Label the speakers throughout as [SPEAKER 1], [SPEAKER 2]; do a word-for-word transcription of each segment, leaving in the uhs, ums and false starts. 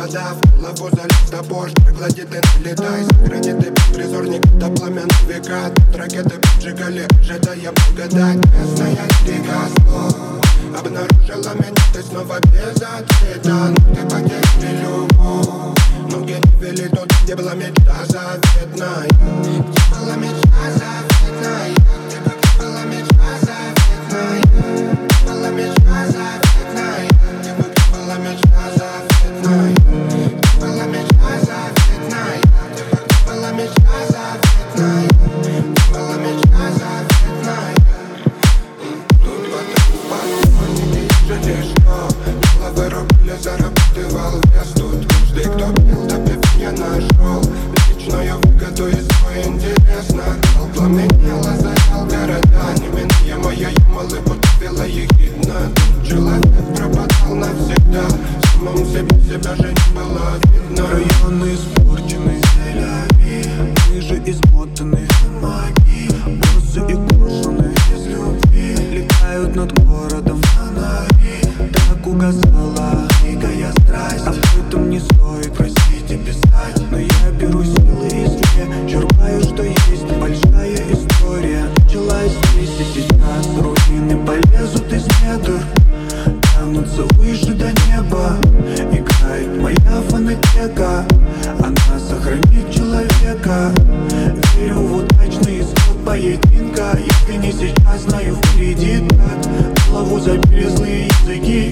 [SPEAKER 1] провода, в голову залез топор, проклади ты налетай. Сохрани ты беспризорник до пламен века. Тут ракеты поджигали, ожидая благодать. Местная река слов обнаружила меня, ты снова без ответа. Но ты потеряли любовь, ноги не вели туда, где была мечта заветная. Где была мечта заветная, где была мечта заветная, где была мечта заветная, где была мечта заветная, где была мечта заветная, где была мечта заветная, где была мечта заветная. Тут потом жалеешь, что головы рубили, зарабатывал вес. Тут каждый, кто пил, допив, я нашел личную выгоду и свой интерес. Накал пламенело, зарял города, неминуемая ямалы подавила ехидно. Тут человек пропадал навсегда, самому себе себя же не было видно.
[SPEAKER 2] Районы испорчены, мы же измотаны. Боссы и кожаные без любви летают над городом фонари. Так угасала дикая страсть, об этом не стоит просить и писать. Но я беру силы из не черпаю, что есть. Большая история началась здесь и сейчас. Руины полезут из недр, тянутся выше до неба. Играет моя фонотека, она сохранит человека. Верю в удачный исход поединка. Если не сейчас, знаю впереди так. Голову забили злые языки,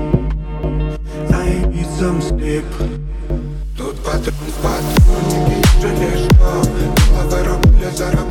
[SPEAKER 2] I need some sleep.
[SPEAKER 1] Тут патрон в патроннике, жалеешь, что головы рубили, зарабатывали